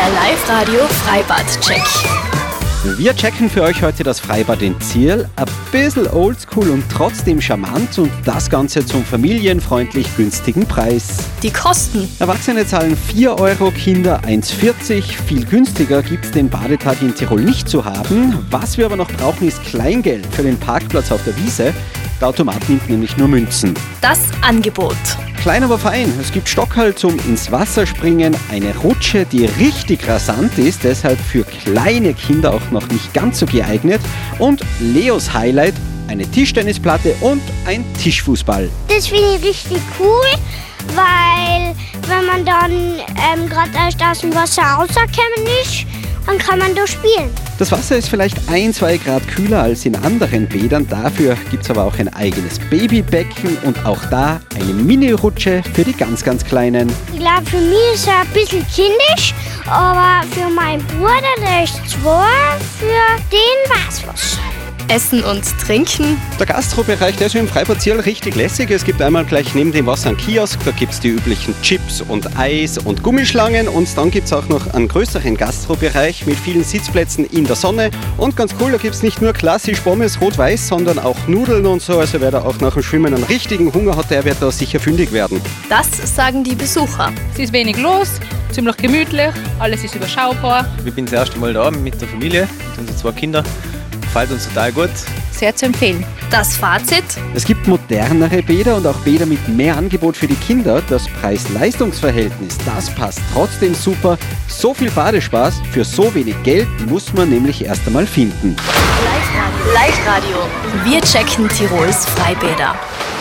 Der Live-Radio Freibad-Check. Wir checken für euch heute das Freibad in Zierl. Ein bisschen oldschool und trotzdem charmant und das Ganze zum familienfreundlich günstigen Preis. Die Kosten. Erwachsene zahlen 4 Euro, Kinder 1,40. Viel günstiger gibt es den Badetag in Tirol nicht zu haben. Was wir aber noch brauchen, ist Kleingeld für den Parkplatz auf der Wiese. Der Automat nimmt nämlich nur Münzen. Das Angebot. Klein aber fein. Es gibt Stockerl zum ins Wasser springen, eine Rutsche, die richtig rasant ist, deshalb für kleine Kinder auch noch nicht ganz so geeignet. Und Leos Highlight, eine Tischtennisplatte und ein Tischfußball. Das finde ich richtig cool, weil wenn man dann gerade erst aus dem Wasser rausgekommen ist, dann kann man da spielen. Das Wasser ist vielleicht 1-2 Grad kühler als in anderen Bädern, dafür gibt es aber auch ein eigenes Babybecken und auch da eine Mini-Rutsche für die ganz, ganz Kleinen. Ich glaube, für mich ist es ein bisschen kindisch, aber für meinen Bruder, der ist 2, für den war's was. Essen und Trinken. Der Gastrobereich, der ist im Freibad Zierl richtig lässig. Es gibt einmal gleich neben dem Wasser einen Kiosk, da gibt es die üblichen Chips und Eis und Gummischlangen und dann gibt es auch noch einen größeren Gastrobereich mit vielen Sitzplätzen in der Sonne und ganz cool, da gibt es nicht nur klassisch Pommes rot-weiß, sondern auch Nudeln und so, also wer da auch nach dem Schwimmen einen richtigen Hunger hat, der wird da sicher fündig werden. Das sagen die Besucher. Es ist wenig los, ziemlich gemütlich, alles ist überschaubar. Wir sind das erste Mal da mit der Familie, mit unseren 2 Kindern. Gefällt uns total gut. Sehr zu empfehlen. Das Fazit. Es gibt modernere Bäder und auch Bäder mit mehr Angebot für die Kinder. Das Preis-Leistungs-Verhältnis, das passt trotzdem super. So viel Badespaß für so wenig Geld muss man nämlich erst einmal finden. Live-Radio. Wir checken Tirols Freibäder.